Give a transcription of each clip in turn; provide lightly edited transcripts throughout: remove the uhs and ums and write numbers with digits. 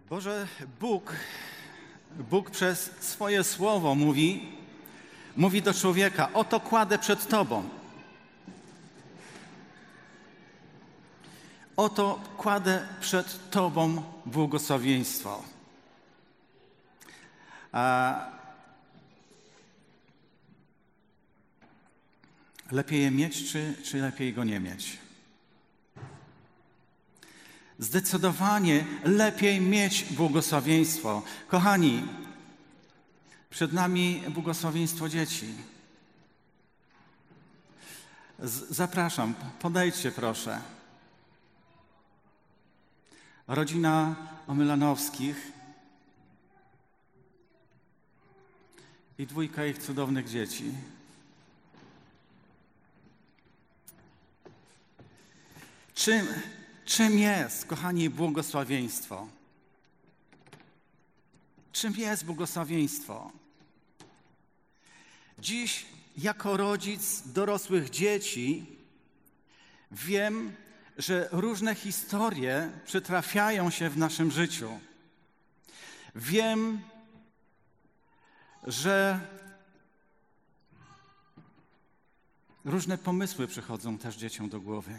Boże, Bóg przez swoje słowo mówi do człowieka: oto kładę przed Tobą. Oto kładę przed Tobą błogosławieństwo. Lepiej je mieć, czy lepiej go nie mieć? Zdecydowanie lepiej mieć błogosławieństwo. Kochani, przed nami błogosławieństwo dzieci. Zapraszam, podejdźcie proszę. Rodzina Omylanowskich i 2 ich cudownych dzieci. Czym jest, kochani, błogosławieństwo? Czym jest błogosławieństwo? Dziś, jako rodzic dorosłych dzieci, wiem, że różne historie przytrafiają się w naszym życiu. Wiem, że różne pomysły przychodzą też dzieciom do głowy.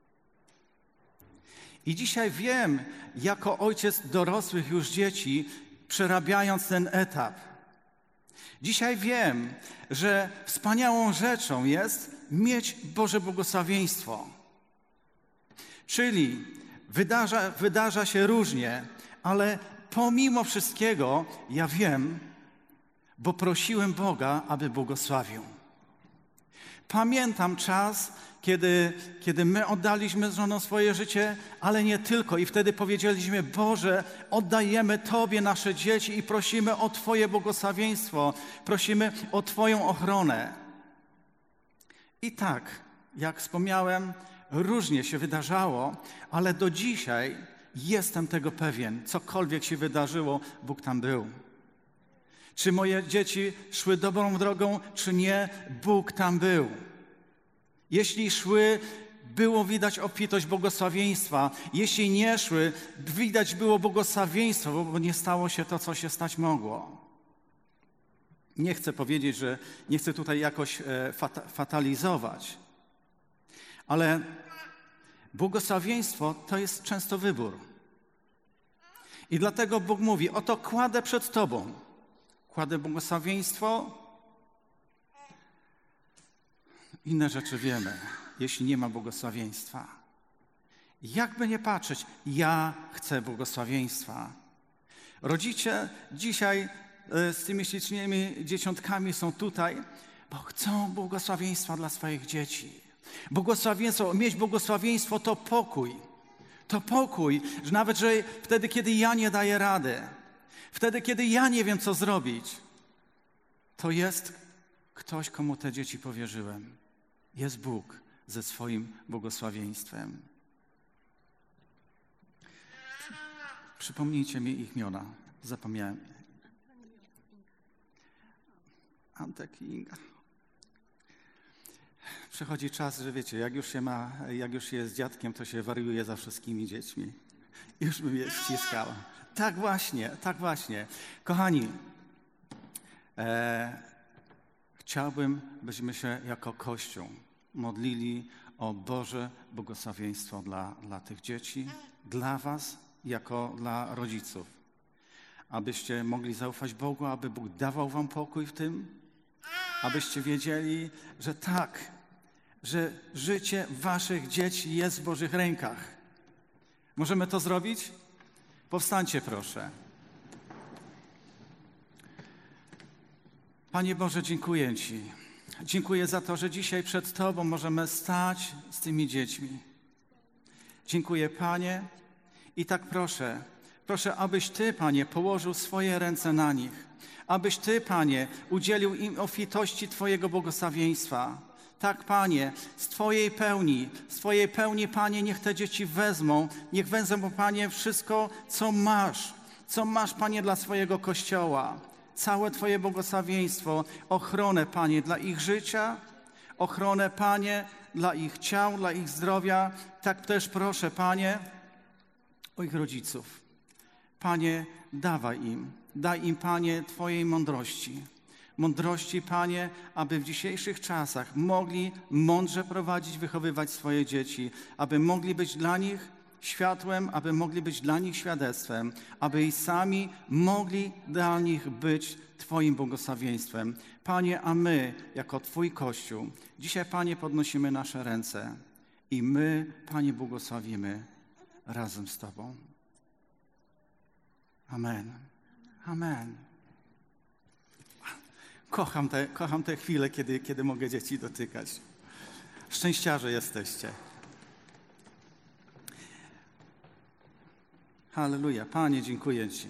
I dzisiaj wiem, jako ojciec dorosłych już dzieci, przerabiając ten etap, dzisiaj wiem, że wspaniałą rzeczą jest mieć Boże błogosławieństwo. Czyli wydarza się różnie, ale pomimo wszystkiego ja wiem, bo prosiłem Boga, aby błogosławił. Pamiętam czas, kiedy my oddaliśmy z żoną swoje życie, ale nie tylko. I wtedy powiedzieliśmy: Boże, oddajemy Tobie nasze dzieci i prosimy o Twoje błogosławieństwo. Prosimy o Twoją ochronę. I tak, jak wspomniałem, różnie się wydarzało, ale do dzisiaj jestem tego pewien. Cokolwiek się wydarzyło, Bóg tam był. Czy moje dzieci szły dobrą drogą, czy nie, Bóg tam był. Jeśli szły, było widać obfitość błogosławieństwa. Jeśli nie szły, widać było błogosławieństwo, bo nie stało się to, co się stać mogło. Nie chcę powiedzieć, że nie chcę tutaj jakoś fatalizować, ale błogosławieństwo to jest często wybór. I dlatego Bóg mówi: oto kładę przed Tobą. Kładę błogosławieństwo. Inne rzeczy wiemy, jeśli nie ma błogosławieństwa. Jakby nie patrzeć, ja chcę błogosławieństwa. Rodzice dzisiaj z tymi ślicznymi dzieciątkami są tutaj, bo chcą błogosławieństwa dla swoich dzieci. Mieć błogosławieństwo to pokój. To pokój, że nawet że wtedy, kiedy ja nie daję rady, wtedy, kiedy ja nie wiem, co zrobić, to jest ktoś, komu te dzieci powierzyłem. Jest Bóg ze swoim błogosławieństwem. Przypomnijcie mi ich imiona. Zapomniałem. Antek i Inga. Przychodzi czas, że wiecie, jak już się jest dziadkiem, to się wariuje za wszystkimi dziećmi. Już bym je ściskał. Tak właśnie. Kochani, chciałbym, byśmy się jako Kościół modlili o Boże błogosławieństwo dla tych dzieci, dla was, jako dla rodziców. Abyście mogli zaufać Bogu, aby Bóg dawał wam pokój w tym, abyście wiedzieli, że tak, że życie waszych dzieci jest w Bożych rękach. Możemy to zrobić? Powstańcie proszę. Panie Boże, dziękuję Ci. Dziękuję za to, że dzisiaj przed Tobą możemy stać z tymi dziećmi. Dziękuję, Panie. I tak proszę, abyś Ty, Panie, położył swoje ręce na nich. Abyś Ty, Panie, udzielił im obfitości Twojego błogosławieństwa. Tak, Panie, z Twojej pełni, Panie, niech te dzieci wezmą, Panie, wszystko, co masz, Panie, dla swojego Kościoła. Całe Twoje błogosławieństwo, ochronę, Panie, dla ich życia, ochronę, Panie, dla ich ciał, dla ich zdrowia. Tak też proszę, Panie, o ich rodziców. Panie, daj im, Panie, Twojej mądrości. Mądrości, Panie, aby w dzisiejszych czasach mogli mądrze prowadzić, wychowywać swoje dzieci, aby mogli być dla nich światłem, aby mogli być dla nich świadectwem, aby i sami mogli dla nich być Twoim błogosławieństwem. Panie, a my, jako Twój Kościół, dzisiaj, Panie, podnosimy nasze ręce i my, Panie, błogosławimy razem z Tobą. Amen. Amen. Kocham te chwile, kiedy mogę dzieci dotykać. Szczęściarze jesteście. Halleluja. Panie, dziękuję Ci.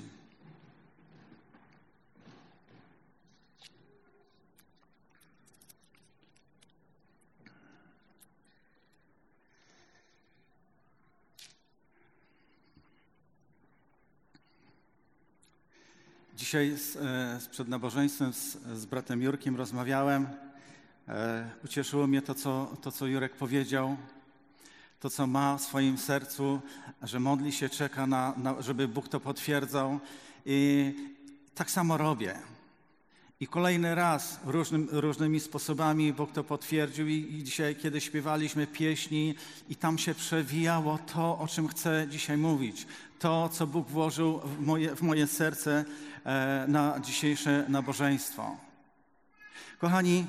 Dzisiaj przed nabożeństwem z bratem Jurkiem rozmawiałem. Ucieszyło mnie to, co Jurek powiedział, to, co ma w swoim sercu, że modli się, czeka żeby Bóg to potwierdzał. I tak samo robię. I kolejny raz różnymi sposobami Bóg to potwierdził i dzisiaj, kiedy śpiewaliśmy pieśni i tam się przewijało to, o czym chcę dzisiaj mówić. To, co Bóg włożył w moje serce na dzisiejsze nabożeństwo. Kochani,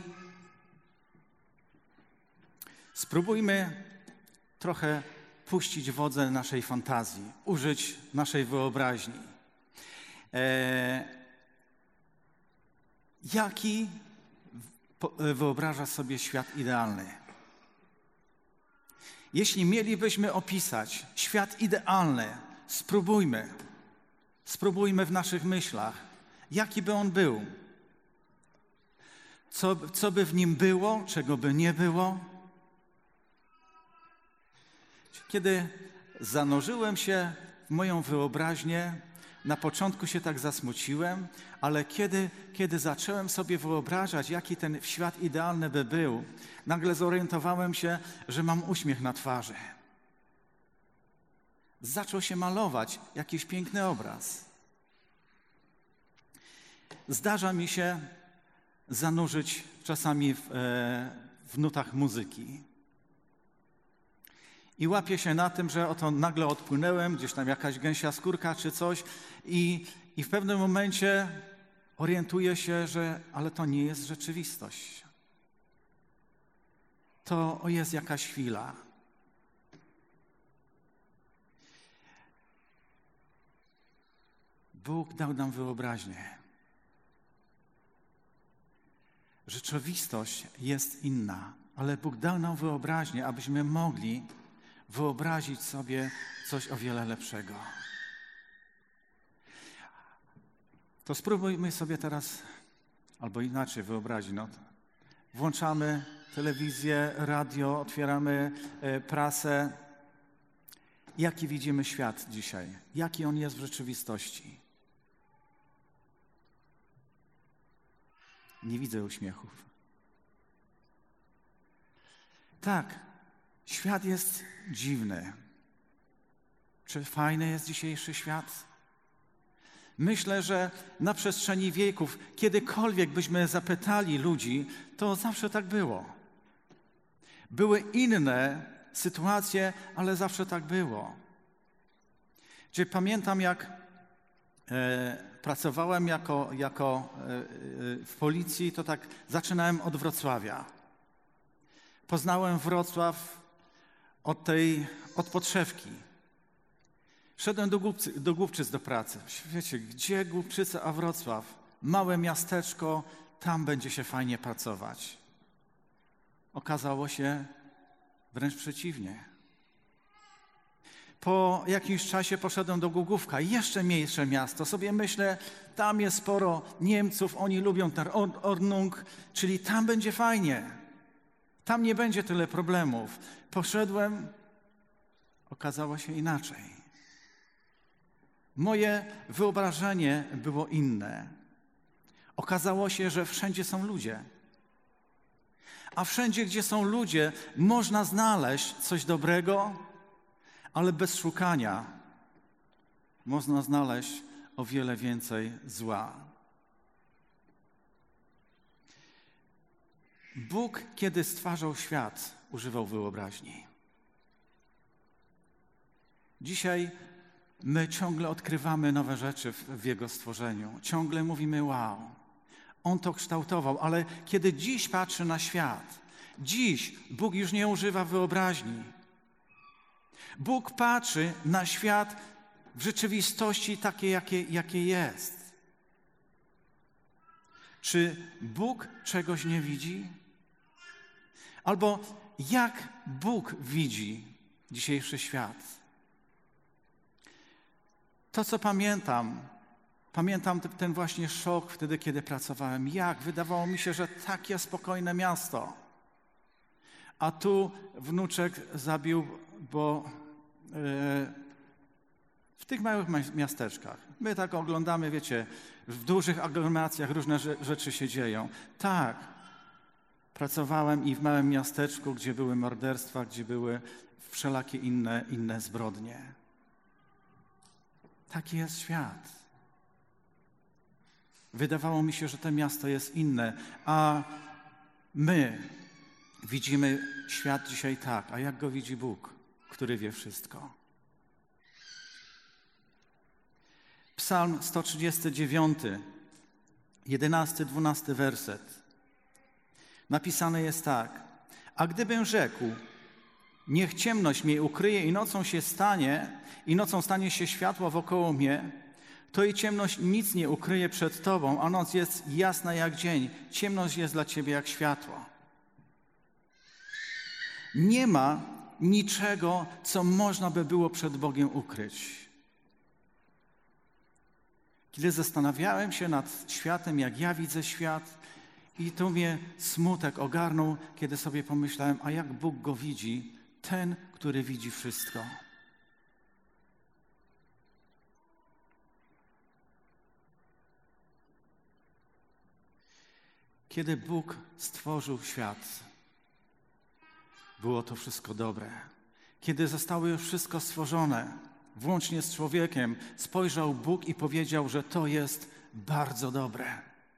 spróbujmy trochę puścić wodze naszej fantazji, użyć naszej wyobraźni. Jaki wyobraża sobie świat idealny? Jeśli mielibyśmy opisać świat idealny, spróbujmy w naszych myślach, jaki by on był. Co by w nim było, czego by nie było. Kiedy zanurzyłem się w moją wyobraźnię, na początku się tak zasmuciłem, ale kiedy zacząłem sobie wyobrażać, jaki ten świat idealny by był, nagle zorientowałem się, że mam uśmiech na twarzy. Zaczął się malować jakiś piękny obraz. Zdarza mi się zanurzyć czasami w nutach muzyki. I łapię się na tym, że oto nagle odpłynęłem, gdzieś tam jakaś gęsia skórka czy coś i w pewnym momencie orientuję się, że ale to nie jest rzeczywistość. To jest jakaś chwila. Bóg dał nam wyobraźnię. Rzeczywistość jest inna, ale Bóg dał nam wyobraźnię, abyśmy mogli wyobrazić sobie coś o wiele lepszego. To spróbujmy sobie teraz, albo inaczej wyobrazić. Włączamy telewizję, radio, otwieramy prasę. Jaki widzimy świat dzisiaj? Jaki on jest w rzeczywistości? Nie widzę uśmiechów. Tak, świat jest dziwny. Czy fajny jest dzisiejszy świat? Myślę, że na przestrzeni wieków, kiedykolwiek byśmy zapytali ludzi, to zawsze tak było. Były inne sytuacje, ale zawsze tak było. Czyli pamiętam, jak pracowałem w policji, to tak zaczynałem od Wrocławia. Poznałem Wrocław od podszewki. Szedłem do Głubczyc do pracy. Wiecie, gdzie Głubczyce, a Wrocław? Małe miasteczko, tam będzie się fajnie pracować. Okazało się wręcz przeciwnie. Po jakimś czasie poszedłem do Głogówka, jeszcze mniejsze miasto. Sobie myślę, tam jest sporo Niemców, oni lubią ten Ordnung, czyli tam będzie fajnie. Tam nie będzie tyle problemów. Poszedłem, okazało się inaczej. Moje wyobrażenie było inne. Okazało się, że wszędzie są ludzie. A wszędzie, gdzie są ludzie, można znaleźć coś dobrego, ale bez szukania. można znaleźć o wiele więcej zła. Bóg, kiedy stwarzał świat, używał wyobraźni. Dzisiaj my ciągle odkrywamy nowe rzeczy w Jego stworzeniu. Ciągle mówimy wow, On to kształtował, ale kiedy dziś patrzy na świat, dziś Bóg już nie używa wyobraźni. Bóg patrzy na świat w rzeczywistości takiej, jakie jest. Czy Bóg czegoś nie widzi? Albo jak Bóg widzi dzisiejszy świat? To, co pamiętam ten właśnie szok wtedy, kiedy pracowałem. Wydawało mi się, że takie spokojne miasto. A tu wnuczek zabił, bo w tych małych miasteczkach. My tak oglądamy, wiecie, w dużych aglomeracjach różne rzeczy się dzieją. Tak, pracowałem i w małym miasteczku, gdzie były morderstwa, gdzie były wszelakie inne zbrodnie. Taki jest świat. Wydawało mi się, że to miasto jest inne, a my widzimy świat dzisiaj tak. A jak go widzi Bóg, który wie wszystko? Psalm 139, 11-12 werset. Napisane jest tak. A gdybym rzekł, niech ciemność mnie ukryje i nocą stanie się światło wokoło mnie, to i ciemność nic nie ukryje przed Tobą, a noc jest jasna jak dzień. Ciemność jest dla Ciebie jak światło. Nie ma niczego, co można by było przed Bogiem ukryć. Kiedy zastanawiałem się nad światem, jak ja widzę świat, i tu mnie smutek ogarnął, kiedy sobie pomyślałem, a jak Bóg go widzi, ten, który widzi wszystko. Kiedy Bóg stworzył świat, było to wszystko dobre. Kiedy zostało już wszystko stworzone, włącznie z człowiekiem, spojrzał Bóg i powiedział, że to jest bardzo dobre.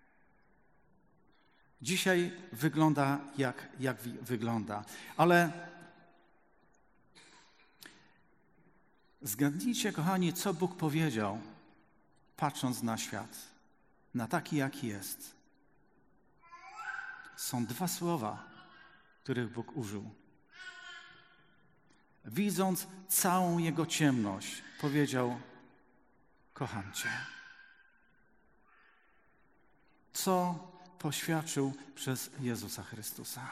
Dzisiaj wygląda jak wygląda, ale zgadnijcie, kochani, co Bóg powiedział, patrząc na świat, na taki, jaki jest. Są dwa słowa, których Bóg użył. Widząc całą Jego ciemność, powiedział, kocham Cię. Co poświadczył przez Jezusa Chrystusa.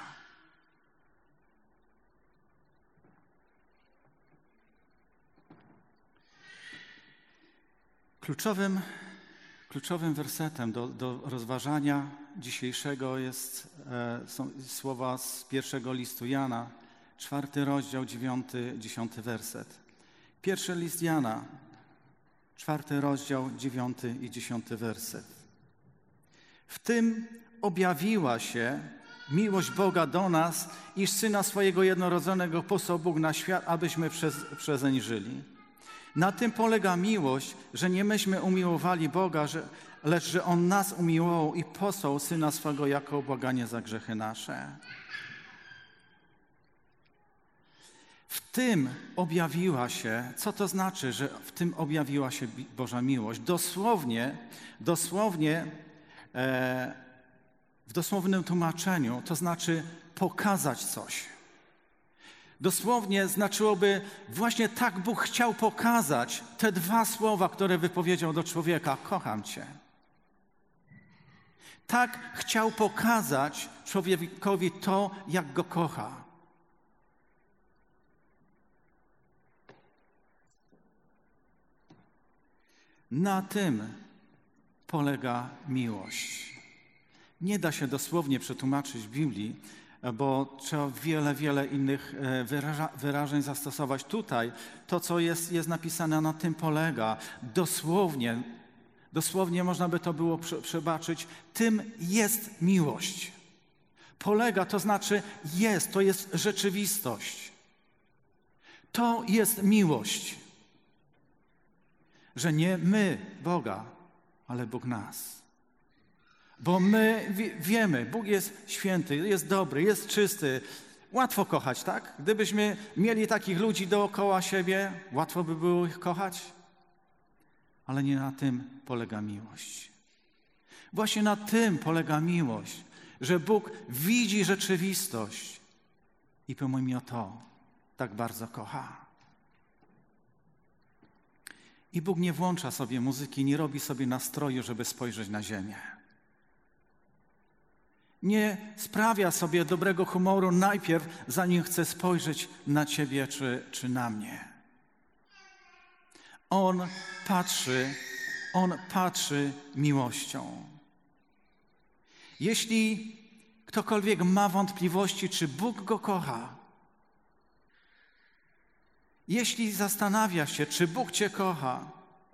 Kluczowym wersetem do rozważania dzisiejszego są słowa z pierwszego listu Jana, 4 rozdział, 9-10 werset. Pierwszy list Jana, 4 rozdział, 9 i 10 werset. W tym objawiła się miłość Boga do nas, iż Syna swojego jednorodzonego posłał Bóg na świat, abyśmy przezeń żyli. Na tym polega miłość, że nie myśmy umiłowali Boga, lecz że On nas umiłował i posłał Syna swego jako obłaganie za grzechy nasze. W tym objawiła się, co to znaczy, że w tym objawiła się Boża miłość? W dosłownym tłumaczeniu to znaczy pokazać coś. Dosłownie znaczyłoby właśnie tak Bóg chciał pokazać te dwa słowa, które wypowiedział do człowieka. Kocham Cię. Tak chciał pokazać człowiekowi to, jak go kocha. Na tym polega miłość. Nie da się dosłownie przetłumaczyć Biblii, bo trzeba wiele innych wyrażeń zastosować. Tutaj to, co jest napisane, na tym polega. Dosłownie można by to było przebaczyć. Tym jest miłość. Polega, to znaczy to jest rzeczywistość. To jest miłość. Że nie my Boga, ale Bóg nas. Bo my wiemy, Bóg jest święty, jest dobry, jest czysty. Łatwo kochać, tak? Gdybyśmy mieli takich ludzi dookoła siebie, łatwo by było ich kochać. Ale nie na tym polega miłość. Właśnie na tym polega miłość, że Bóg widzi rzeczywistość i pomimo to tak bardzo kocha. I Bóg nie włącza sobie muzyki, nie robi sobie nastroju, żeby spojrzeć na ziemię. Nie sprawia sobie dobrego humoru najpierw, zanim chce spojrzeć na ciebie czy na mnie. On patrzy miłością. Jeśli ktokolwiek ma wątpliwości, czy Bóg go kocha, jeśli zastanawia się, czy Bóg cię kocha,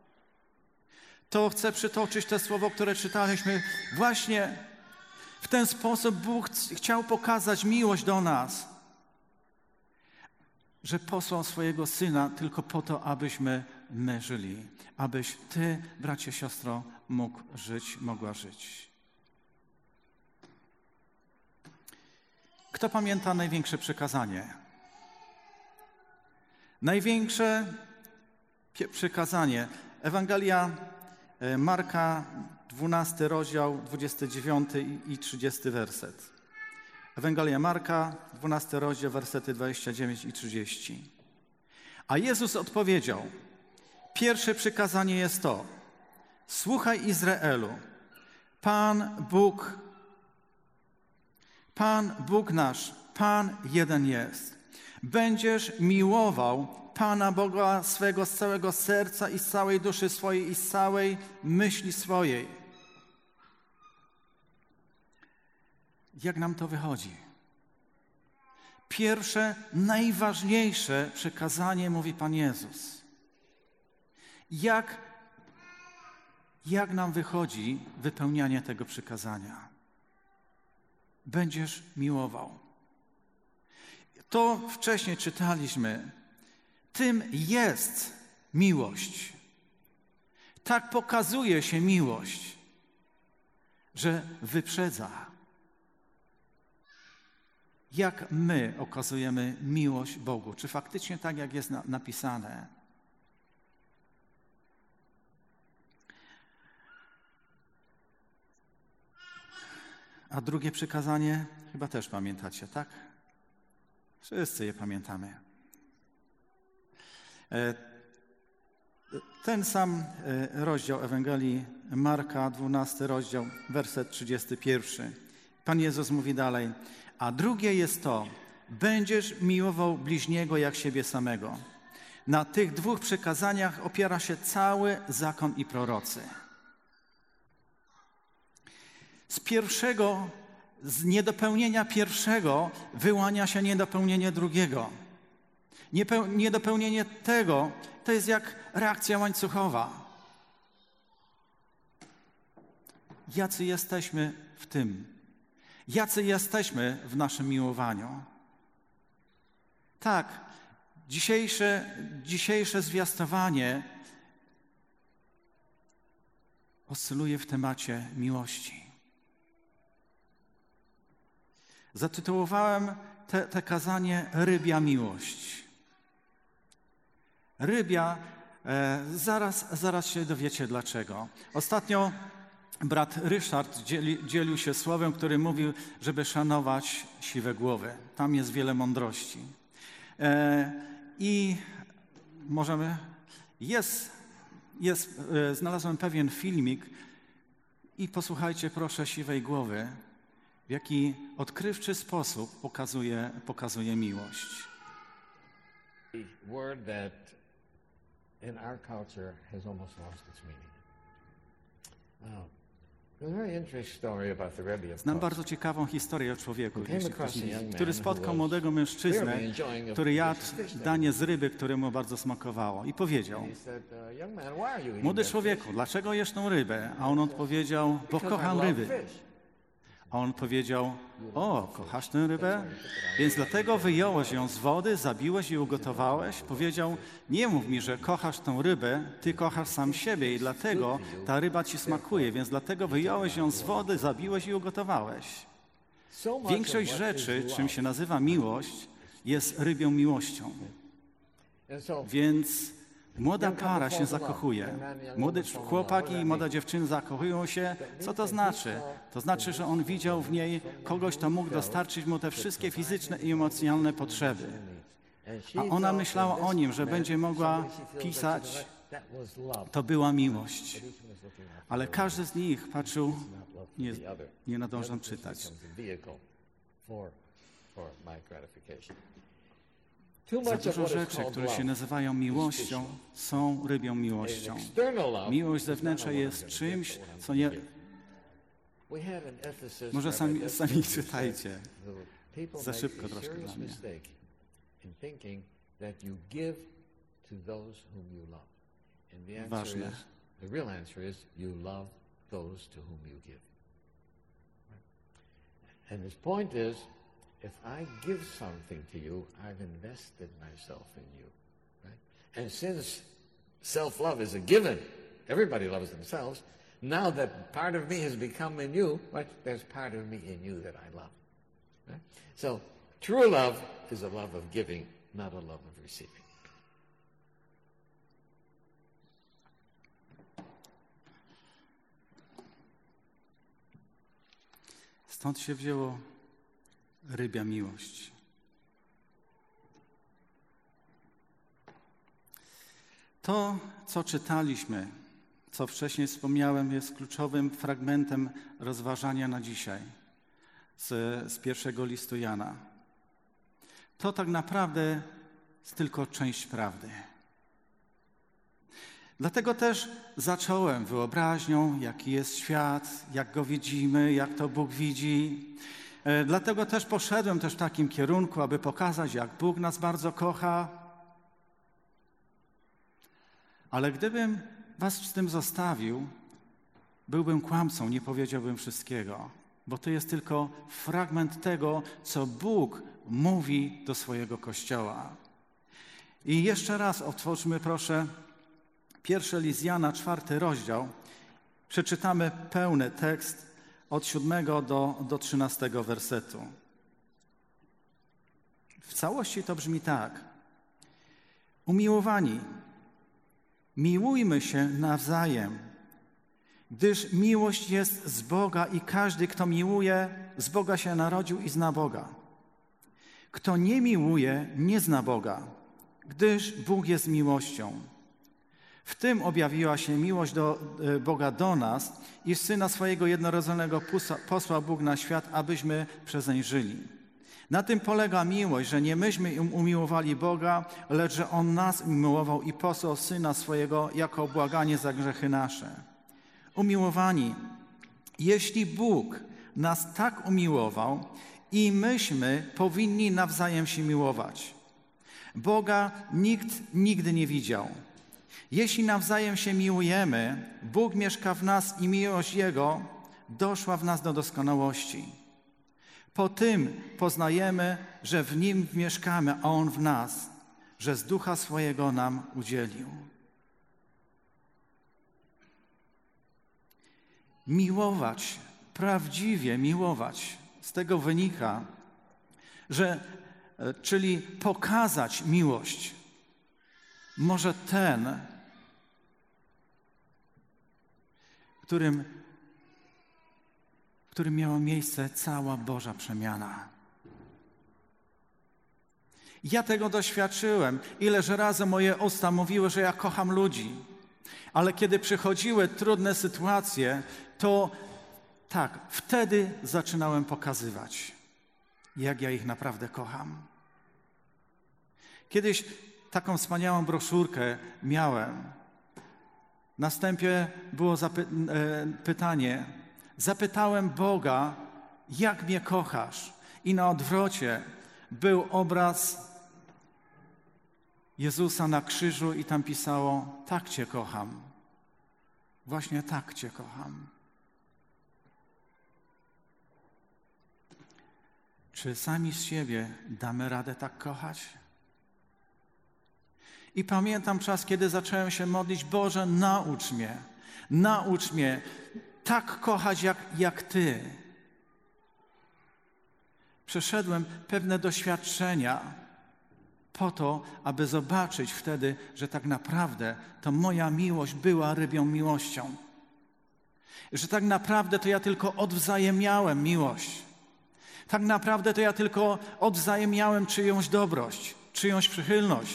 to chcę przytoczyć to słowo, które czytaliśmy. Właśnie w ten sposób Bóg chciał pokazać miłość do nas, że posłał swojego Syna tylko po to, abyśmy my żyli. Abyś ty, bracie, siostro, mógł żyć, mogła żyć. Kto pamięta największe przykazanie? Największe przykazanie. Ewangelia Marka, 12 rozdział, 29 i 30 werset. Ewangelia Marka, 12 rozdział, wersety 29 i 30. A Jezus odpowiedział: pierwsze przykazanie jest to: słuchaj, Izraelu, Pan Bóg nasz, Pan jeden jest. Będziesz miłował Pana Boga swego z całego serca i z całej duszy swojej i z całej myśli swojej. Jak nam to wychodzi? Pierwsze, najważniejsze przykazanie mówi Pan Jezus. Jak nam wychodzi wypełnianie tego przykazania? Będziesz miłował. To wcześniej czytaliśmy. Tym jest miłość. Tak pokazuje się miłość, że wyprzedza. Jak my okazujemy miłość Bogu? Czy faktycznie tak, jak jest napisane? A drugie przykazanie chyba też pamiętacie, tak? Wszyscy je pamiętamy. Ten sam rozdział Ewangelii Marka, 12 rozdział, werset 31. Pan Jezus mówi dalej: a drugie jest to: będziesz miłował bliźniego jak siebie samego. Na tych dwóch przykazaniach opiera się cały zakon i prorocy. Z niedopełnienia pierwszego wyłania się niedopełnienie drugiego. Niedopełnienie tego to jest jak reakcja łańcuchowa. Jacy jesteśmy w tym? Jacy jesteśmy w naszym miłowaniu? Tak, dzisiejsze zwiastowanie oscyluje w temacie miłości. Zatytułowałem te kazanie Rybia miłość. Rybia, zaraz się dowiecie dlaczego. Ostatnio brat Ryszard dzielił się słowem, który mówił, żeby szanować siwe głowy. Tam jest wiele mądrości. I możemy, znalazłem pewien filmik i posłuchajcie proszę siwej głowy, w jaki odkrywczy sposób pokazuje miłość. Word that in our culture has almost lost its meaning. There's a very interesting story about the Rebbe of Znam Kos. bardzo ciekawą historię o człowieku, który spotkał młodego mężczyznę, który jadł danie z ryby, które mu bardzo smakowało i powiedział: He said, young man, why are you eating młody that człowieku, dlaczego jesz tą rybę? A on odpowiedział: bo fish? Because I kocham love ryby. fish. A on powiedział, o, kochasz tę rybę? Więc dlatego wyjąłeś ją z wody, zabiłeś i ugotowałeś? Powiedział, nie mów mi, że kochasz tę rybę, ty kochasz sam siebie i dlatego ta ryba ci smakuje, więc dlatego wyjąłeś ją z wody, zabiłeś i ugotowałeś. Większość rzeczy, czym się nazywa miłość, jest rybią miłością. Więc młoda para się zakochuje. Młody chłopak i młoda dziewczyna zakochują się. Co to znaczy? To znaczy, że on widział w niej kogoś, kto mógł dostarczyć mu te wszystkie fizyczne i emocjonalne potrzeby. A ona myślała o nim, że będzie mogła pisać. To była miłość. Ale każdy z nich patrzył, nie nadążam czytać. Za dużo rzeczy, które się nazywają miłością, są rybią miłością. Miłość zewnętrzna jest czymś, co nie... Może sami czytajcie. Za szybko troszkę dla mnie. Ważne. And his point is, if I give something to you, I've invested myself in you. Right? And since self-love is a given, everybody loves themselves, now that part of me has become in you, right, there's part of me in you that I love. Right? So true love is a love of giving, not a love of receiving. Stąd się wzięło rybia miłość. To, co czytaliśmy, co wcześniej wspomniałem, jest kluczowym fragmentem rozważania na dzisiaj z pierwszego listu Jana. To tak naprawdę jest tylko część prawdy. Dlatego też zacząłem wyobraźnią, jaki jest świat, jak go widzimy, jak to Bóg widzi. Dlatego też poszedłem też w takim kierunku, aby pokazać, jak Bóg nas bardzo kocha. Ale gdybym was z tym zostawił, byłbym kłamcą, nie powiedziałbym wszystkiego, bo to jest tylko fragment tego, co Bóg mówi do swojego Kościoła. I jeszcze raz otwórzmy, proszę, pierwszy list Jana, 4 rozdział. Przeczytamy pełny tekst od 7 do 13 wersetu. W całości to brzmi tak. Umiłowani, miłujmy się nawzajem, gdyż miłość jest z Boga i każdy, kto miłuje, z Boga się narodził i zna Boga. Kto nie miłuje, nie zna Boga, gdyż Bóg jest miłością. W tym objawiła się miłość do Boga do nas, iż Syna swojego jednorodzonego posłał Bóg na świat, abyśmy przezeń żyli. Na tym polega miłość, że nie myśmy umiłowali Boga, lecz że On nas umiłował i posłał Syna swojego jako błaganie za grzechy nasze. Umiłowani, jeśli Bóg nas tak umiłował, i myśmy powinni nawzajem się miłować. Boga nikt nigdy nie widział. Jeśli nawzajem się miłujemy, Bóg mieszka w nas i miłość Jego doszła w nas do doskonałości. Po tym poznajemy, że w Nim mieszkamy, a On w nas, że z Ducha swojego nam udzielił. Miłować, prawdziwie miłować, z tego wynika, czyli pokazać miłość, może ten, w którym miała miejsce cała Boża przemiana. Ja tego doświadczyłem. Ileż razy moje usta mówiły, że ja kocham ludzi. Ale kiedy przychodziły trudne sytuacje, to tak, wtedy zaczynałem pokazywać, jak ja ich naprawdę kocham. Kiedyś taką wspaniałą broszurkę miałem. Na wstępie było pytanie. Zapytałem Boga, jak mnie kochasz? I na odwrocie był obraz Jezusa na krzyżu i tam pisało, tak Cię kocham. Właśnie tak Cię kocham. Czy sami z siebie damy radę tak kochać? I pamiętam czas, kiedy zacząłem się modlić: Boże, naucz mnie tak kochać jak Ty. Przeszedłem pewne doświadczenia po to, aby zobaczyć wtedy, że tak naprawdę to moja miłość była rybią miłością. Że tak naprawdę to ja tylko odwzajemniałem miłość. Tak naprawdę to ja tylko odwzajemniałem czyjąś dobroć, czyjąś przychylność.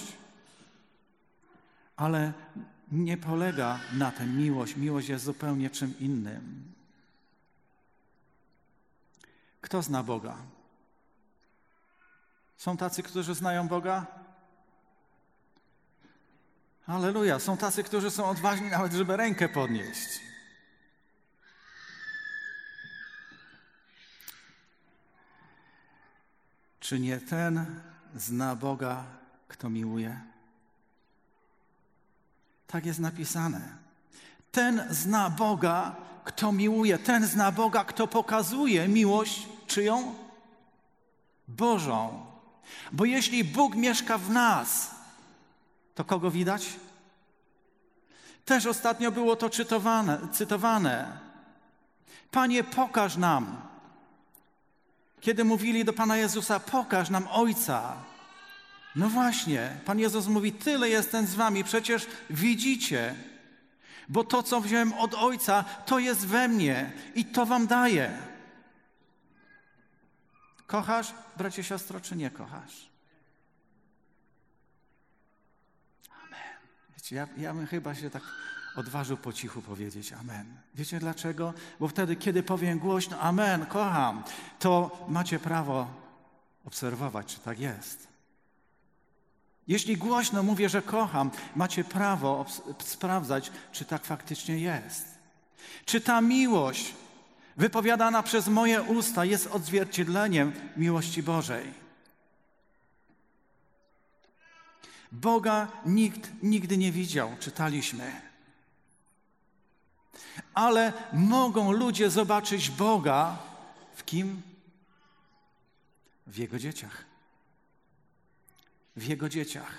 Ale nie polega na tym miłość. Miłość jest zupełnie czym innym. Kto zna Boga? Są tacy, którzy znają Boga? Halleluja. Są tacy, którzy są odważni nawet, żeby rękę podnieść. Czy nie ten zna Boga, kto miłuje? Tak jest napisane. Ten zna Boga, kto miłuje. Ten zna Boga, kto pokazuje miłość czyją? Bożą. Bo jeśli Bóg mieszka w nas, to kogo widać? Też ostatnio było to cytowane. Panie, pokaż nam. Kiedy mówili do Pana Jezusa: pokaż nam Ojca. No właśnie, Pan Jezus mówi: tyle jestem z wami, przecież widzicie. Bo to, co wziąłem od Ojca, to jest we mnie i to wam daję. Kochasz, bracie, siostro, czy nie kochasz? Amen. Wiecie, ja bym chyba się tak odważył po cichu powiedzieć amen. Wiecie dlaczego? Bo wtedy, kiedy powiem głośno amen, kocham, to macie prawo obserwować, czy tak jest. Jeśli głośno mówię, że kocham, macie prawo sprawdzać, czy tak faktycznie jest. Czy ta miłość wypowiadana przez moje usta jest odzwierciedleniem miłości Bożej. Boga nikt nigdy nie widział, czytaliśmy. Ale mogą ludzie zobaczyć Boga w kim? W Jego dzieciach. W Jego dzieciach.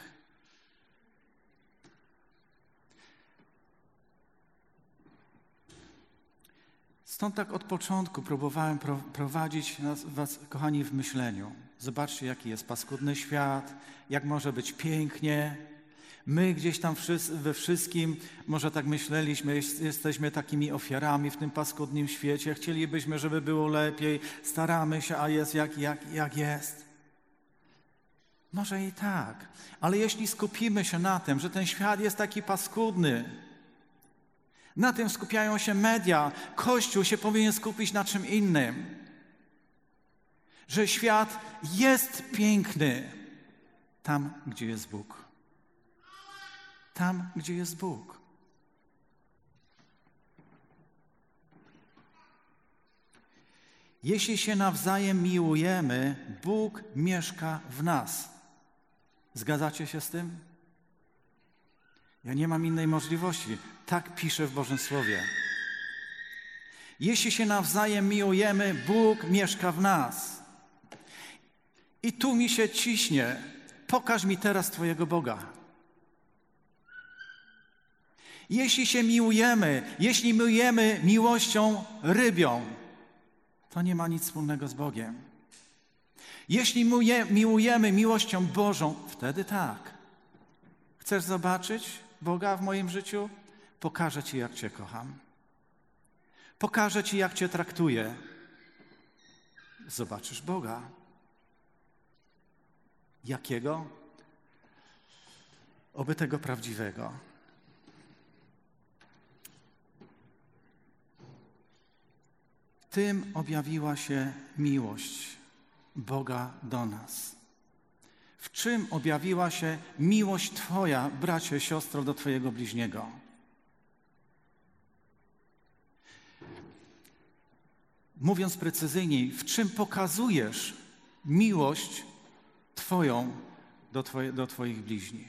Stąd tak od początku próbowałem prowadzić was, kochani, w myśleniu. Zobaczcie, jaki jest paskudny świat, jak może być pięknie. My gdzieś tam we wszystkim, może tak myśleliśmy, jesteśmy takimi ofiarami w tym paskudnym świecie. Chcielibyśmy, żeby było lepiej, staramy się, a jest jak jest. Może i tak, ale jeśli skupimy się na tym, że ten świat jest taki paskudny, na tym skupiają się media, Kościół się powinien skupić na czym innym. Że świat jest piękny tam, gdzie jest Bóg. Tam, gdzie jest Bóg. Jeśli się nawzajem miłujemy, Bóg mieszka w nas. Zgadzacie się z tym? Ja nie mam innej możliwości. Tak pisze w Bożym Słowie. Jeśli się nawzajem miłujemy, Bóg mieszka w nas. I tu mi się ciśnie. Pokaż mi teraz Twojego Boga. Jeśli się miłujemy, jeśli miłujemy miłością rybią, to nie ma nic wspólnego z Bogiem. Jeśli miłujemy miłością Bożą, wtedy tak. Chcesz zobaczyć Boga w moim życiu? Pokażę Ci, jak Cię kocham. Pokażę Ci, jak Cię traktuję. Zobaczysz Boga. Jakiego? Oby tego prawdziwego. Tym objawiła się miłość Boga do nas. W czym objawiła się miłość Twoja, bracie, siostro, do Twojego bliźniego? Mówiąc precyzyjniej, w czym pokazujesz miłość Twoją do Twoich bliźnich?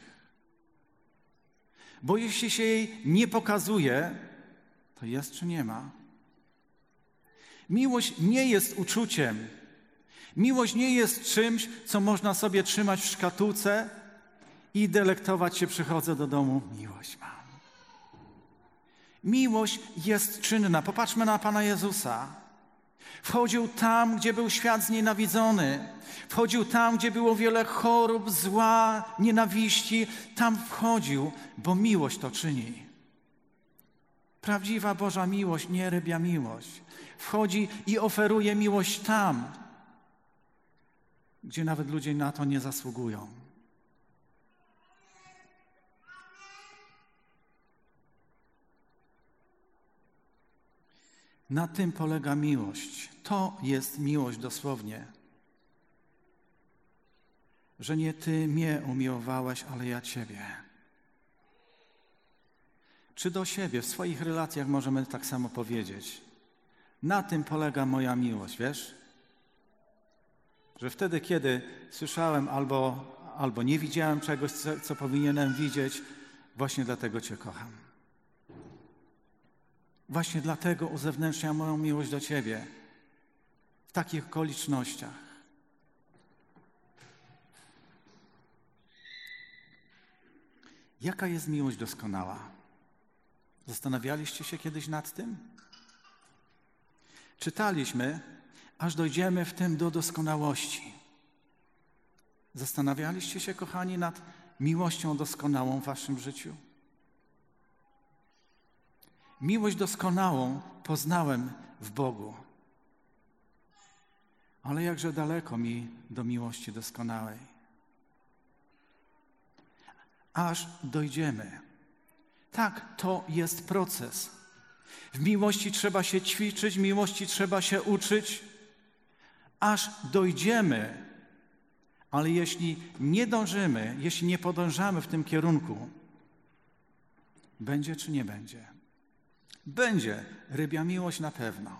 Bo jeśli się jej nie pokazuje, to jest czy nie ma? Miłość nie jest uczuciem. Miłość nie jest czymś, co można sobie trzymać w szkatułce i delektować się, przychodzę do domu, miłość mam. Miłość jest czynna. Popatrzmy na Pana Jezusa. Wchodził tam, gdzie był świat znienawidzony. Wchodził tam, gdzie było wiele chorób, zła, nienawiści. Tam wchodził, bo miłość to czyni. Prawdziwa Boża miłość, nie rybia miłość. Wchodzi i oferuje miłość tam, gdzie nawet ludzie na to nie zasługują. Na tym polega miłość. To jest miłość dosłownie. Że nie Ty mnie umiłowałeś, ale ja Ciebie. Czy do siebie, w swoich relacjach możemy tak samo powiedzieć. Na tym polega moja miłość, wiesz? Że wtedy, kiedy słyszałem albo nie widziałem czegoś, co powinienem widzieć, właśnie dlatego Cię kocham. Właśnie dlatego uzewnętrzniam moją miłość do Ciebie w takich okolicznościach. Jaka jest miłość doskonała? Zastanawialiście się kiedyś nad tym? Czytaliśmy, aż dojdziemy w tym do doskonałości. Zastanawialiście się, kochani, nad miłością doskonałą w waszym życiu? Miłość doskonałą poznałem w Bogu. Ale jakże daleko mi do miłości doskonałej. Aż dojdziemy. Tak, to jest proces. W miłości trzeba się ćwiczyć, w miłości trzeba się uczyć, aż dojdziemy. Ale jeśli nie dążymy, jeśli nie podążamy w tym kierunku, będzie czy nie będzie? Będzie. Rybia miłość na pewno.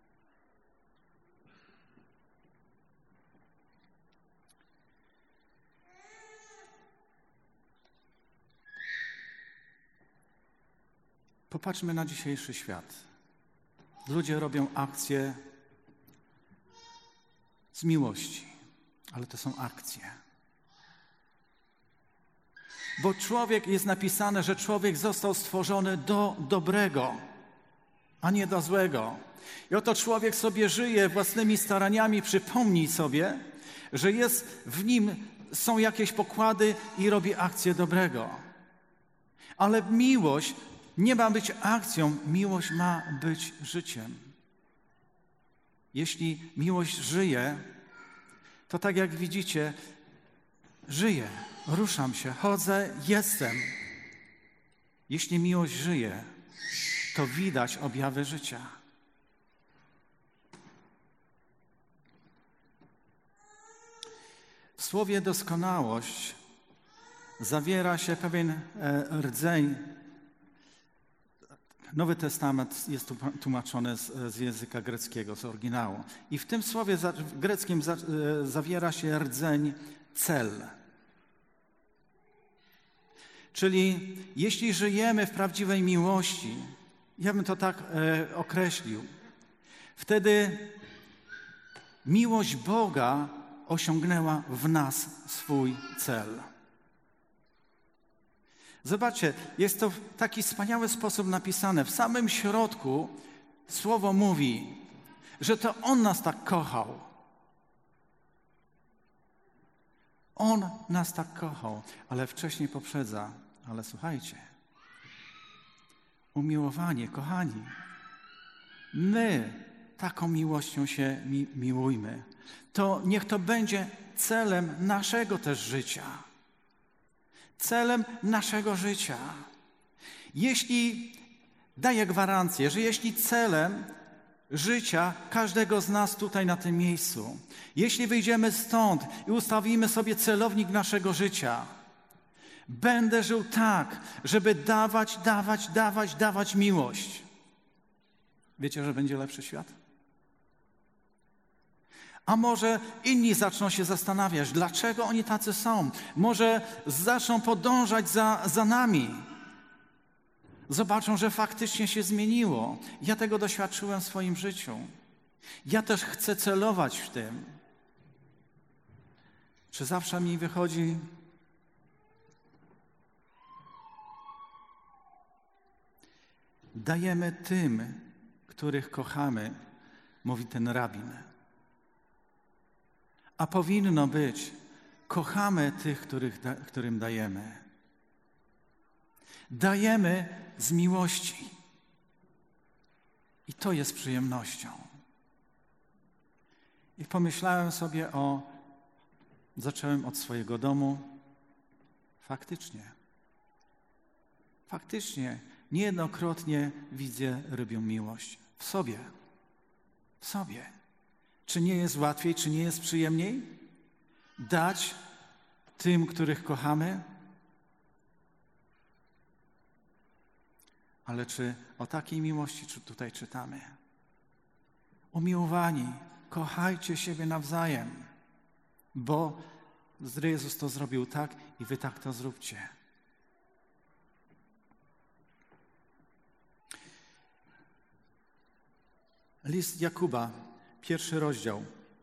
Popatrzmy na dzisiejszy świat. Ludzie robią akcje z miłości, ale to są akcje. Bo człowiek, jest napisane, że człowiek został stworzony do dobrego, a nie do złego. I oto człowiek sobie żyje własnymi staraniami. Przypomnij sobie, że jest w nim, są jakieś pokłady i robi akcję dobrego. Ale miłość nie ma być akcją, miłość ma być życiem. Jeśli miłość żyje, to tak jak widzicie, żyję, ruszam się, chodzę, jestem. Jeśli miłość żyje, to widać objawy życia. W słowie doskonałość zawiera się pewien rdzeń. Nowy Testament jest tłumaczony z języka greckiego, z oryginału. I w tym słowie greckim zawiera się rdzeń cel. Czyli jeśli żyjemy w prawdziwej miłości, ja bym to tak określił, wtedy miłość Boga osiągnęła w nas swój cel. Zobaczcie, jest to w taki wspaniały sposób napisane. W samym środku Słowo mówi, że to On nas tak kochał. On nas tak kochał, ale wcześniej poprzedza. Ale słuchajcie, umiłowanie, kochani, my taką miłością się miłujmy. To niech to będzie celem naszego też życia. Celem naszego życia. Jeśli, daję gwarancję, że jeśli celem życia każdego z nas tutaj na tym miejscu, jeśli wyjdziemy stąd i ustawimy sobie celownik naszego życia, będę żył tak, żeby dawać miłość. Wiecie, że będzie lepszy świat? A może inni zaczną się zastanawiać, dlaczego oni tacy są. Może zaczną podążać za nami. Zobaczą, że faktycznie się zmieniło. Ja tego doświadczyłem w swoim życiu. Ja też chcę celować w tym. Czy zawsze mi wychodzi? Dajemy tym, których kochamy, mówi ten rabin. A powinno być, kochamy tych, którym dajemy. Dajemy z miłości. I to jest przyjemnością. I pomyślałem sobie zacząłem od swojego domu. Faktycznie, niejednokrotnie widzę, robią miłość. W sobie. Czy nie jest łatwiej, czy nie jest przyjemniej dać tym, których kochamy? Ale czy o takiej miłości tutaj czytamy? Umiłowani, kochajcie siebie nawzajem, bo Jezus to zrobił tak i wy tak to zróbcie. List Jakuba, 1 rozdział,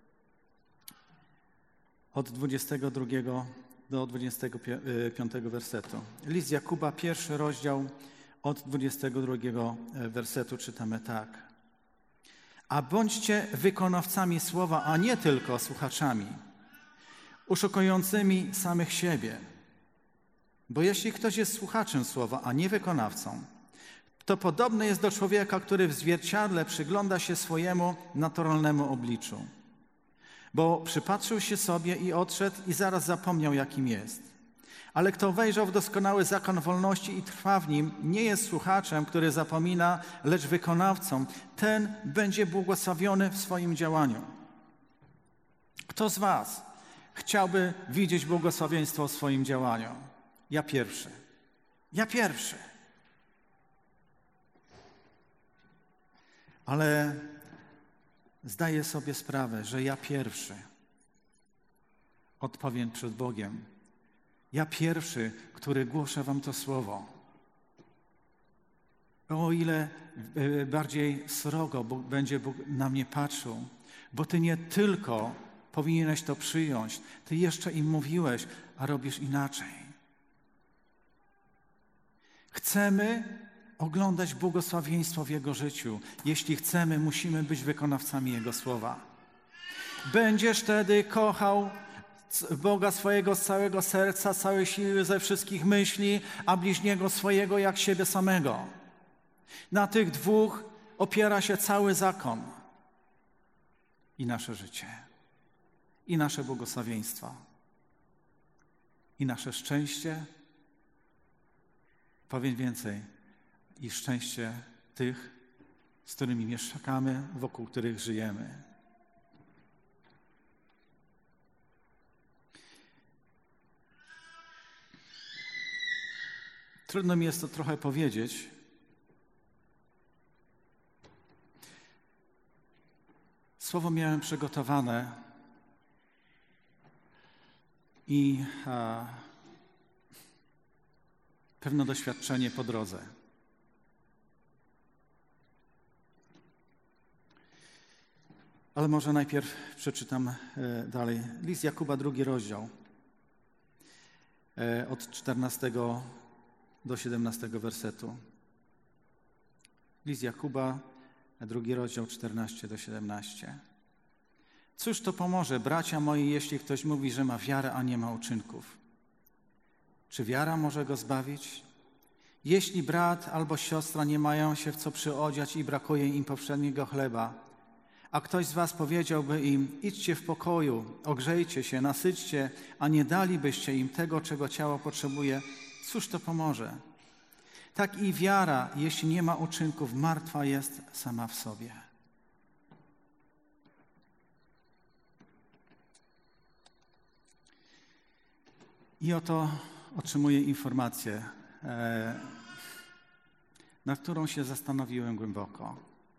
od 22 do 25 wersetu. List Jakuba, 1 rozdział, od 22 wersetu czytamy tak. A bądźcie wykonawcami słowa, a nie tylko słuchaczami, oszukującymi samych siebie. Bo jeśli ktoś jest słuchaczem słowa, a nie wykonawcą, to podobny jest do człowieka, który w zwierciadle przygląda się swojemu naturalnemu obliczu. Bo przypatrzył się sobie i odszedł i zaraz zapomniał, jakim jest. Ale kto wejrzał w doskonały zakon wolności i trwa w nim, nie jest słuchaczem, który zapomina, lecz wykonawcą. Ten będzie błogosławiony w swoim działaniu. Kto z was chciałby widzieć błogosławieństwo w swoim działaniu? Ja pierwszy. Ale zdaję sobie sprawę, że ja pierwszy odpowiem przed Bogiem. Ja pierwszy, który głoszę wam to słowo. O ile bardziej srogo będzie Bóg na mnie patrzył, bo ty nie tylko powinieneś to przyjąć, ty jeszcze im mówiłeś, a robisz inaczej. Chcemy oglądać błogosławieństwo w Jego życiu. Jeśli chcemy, musimy być wykonawcami Jego słowa. Będziesz wtedy kochał Boga swojego z całego serca, całej siły, ze wszystkich myśli, a bliźniego swojego jak siebie samego. Na tych dwóch opiera się cały zakon i nasze życie, i nasze błogosławieństwo, i nasze szczęście. Powiem więcej, i szczęście tych, z którymi mieszkamy, wokół których żyjemy. Trudno mi jest to trochę powiedzieć. Słowo miałem przygotowane i pewne doświadczenie po drodze. Ale może najpierw przeczytam dalej. List Jakuba, 2 rozdział, od 14 do 17 wersetu. List Jakuba, 2 rozdział, 14 do 17. Cóż to pomoże, bracia moi, jeśli ktoś mówi, że ma wiarę, a nie ma uczynków? Czy wiara może go zbawić? Jeśli brat albo siostra nie mają się w co przyodziać i brakuje im powszedniego chleba, a ktoś z was powiedziałby im, idźcie w pokoju, ogrzejcie się, nasyćcie, a nie dalibyście im tego, czego ciało potrzebuje, cóż to pomoże? Tak i wiara, jeśli nie ma uczynków, martwa jest sama w sobie. I oto otrzymuję informację, nad którą się zastanowiłem głęboko.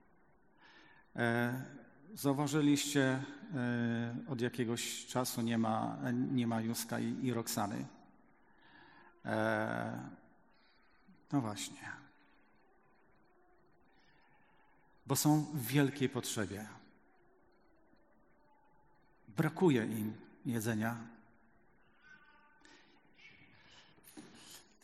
Zauważyliście, od jakiegoś czasu nie ma Józka i Roxany. No właśnie. Bo są w wielkiej potrzebie. Brakuje im jedzenia,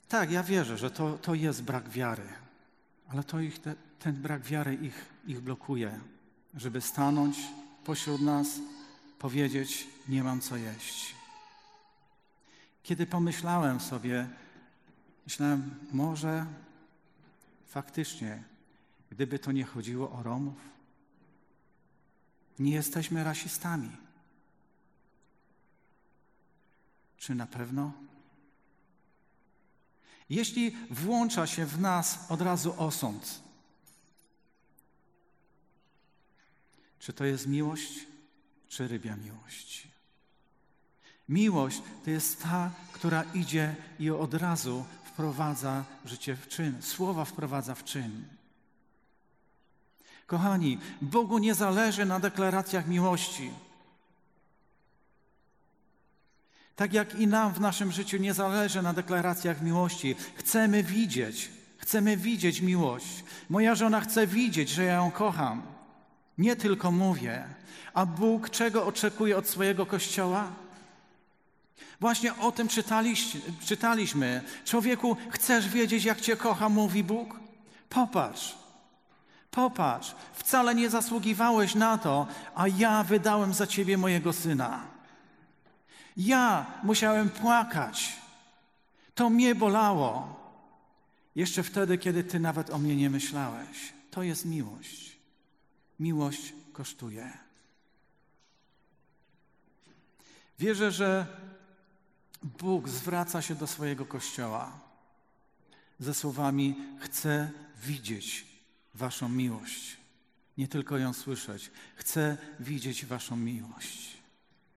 Tak, ja wierzę, że to jest brak wiary, ale ten brak wiary ich blokuje, żeby stanąć pośród nas, powiedzieć: nie mam co jeść. Kiedy pomyślałem sobie, może faktycznie, gdyby to nie chodziło o Romów, nie jesteśmy rasistami. Czy na pewno? Jeśli włącza się w nas od razu osąd, czy to jest miłość, czy rybia miłość? Miłość to jest ta, która idzie i od razu wprowadza życie w czyn. Słowa wprowadza w czyn. Kochani, Bogu nie zależy na deklaracjach miłości. Tak jak i nam w naszym życiu nie zależy na deklaracjach miłości. Chcemy widzieć miłość. Moja żona chce widzieć, że ja ją kocham. Nie tylko mówię. A Bóg czego oczekuje od swojego Kościoła? Właśnie o tym czytaliśmy. Człowieku, chcesz wiedzieć, jak Cię kocha, mówi Bóg? Popatrz, wcale nie zasługiwałeś na to, a ja wydałem za Ciebie mojego Syna. Ja musiałem płakać. To mnie bolało. Jeszcze wtedy, kiedy Ty nawet o mnie nie myślałeś. To jest miłość. Miłość kosztuje. Wierzę, że Bóg zwraca się do swojego Kościoła ze słowami: chcę widzieć Waszą miłość. Nie tylko ją słyszeć. Chcę widzieć Waszą miłość.